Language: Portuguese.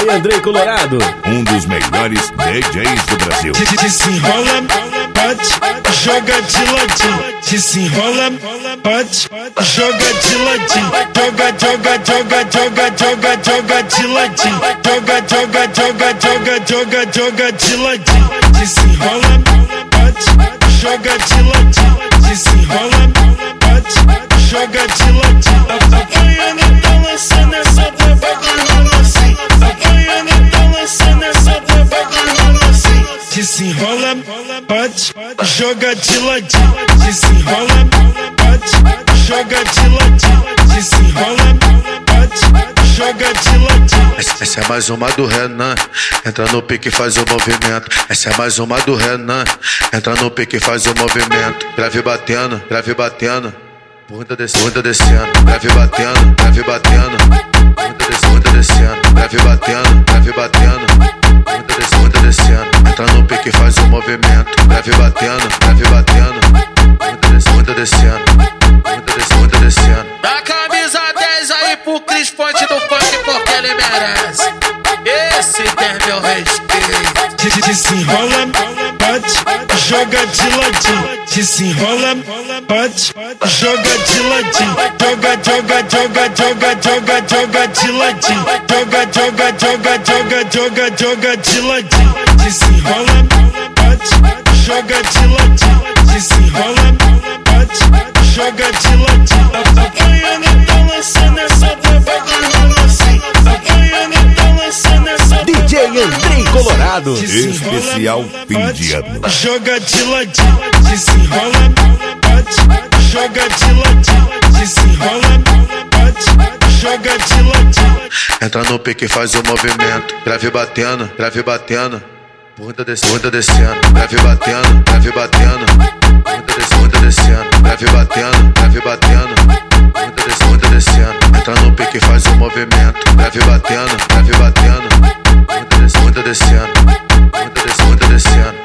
DJ Andrei Colorado, um dos melhores DJs do Brasil. Desenrola, bate, joga de ladinho. Desenrola, bate, joga de ladinho. Joga, joga, joga, joga, joga, joga de ladinho. Joga, joga, joga, joga, joga, joga de ladinho. Desenrola, bate, joga de ladinho. Desenrola, bate, joga de ladinho. Apanhando, tá lançando essa vai ganhando assim. Apanhando, tá lançando essa vai ganhando assim. Desenrola, bate, joga de ladinho. Desenrola, bate, joga de ladinho. Desenrola, bate, joga de ladinho. Essa é mais uma do Renan, entra no pique e faz o movimento. Essa é mais uma do Renan, entra no pique e faz o movimento. Grave batendo, bunda descendo. Grave batendo, bunda descendo. Grave batendo, bunda descendo. Entra no pique e faz o movimento. Grave batendo, bunda descendo. Bunda descendo. Dá camisa 10 aí pro Cris Ponte do funk porque ele merece. Esse tem meu respeito. Desenrola, bate, joga de ladinho. Desenrola, bate, joga de ladinho. Joga, joga, joga, joga, joga, joga de ladinho. Joga, joga, joga, joga, joga, joga de ladinho. Desenrola, bate, joga de ladinho. Desenrola, bate, joga de ladinho. Apanhando, tá lançando essa vai ganhando assim. Apanhando, tá lançando essa DJ Andrei Colorado, especial fim de ano. Joga de ladinho. Desenrola, bate, joga de ladinho. Desenrola, bate, joga de ladinho. Entra no pique e faz o movimento. Grave batendo, bunda descendo. Grave batendo, bunda descendo. Grave batendo, bunda descendo. Entra no pique e faz o movimento. Grave batendo, bunda descendo. Bunda descendo.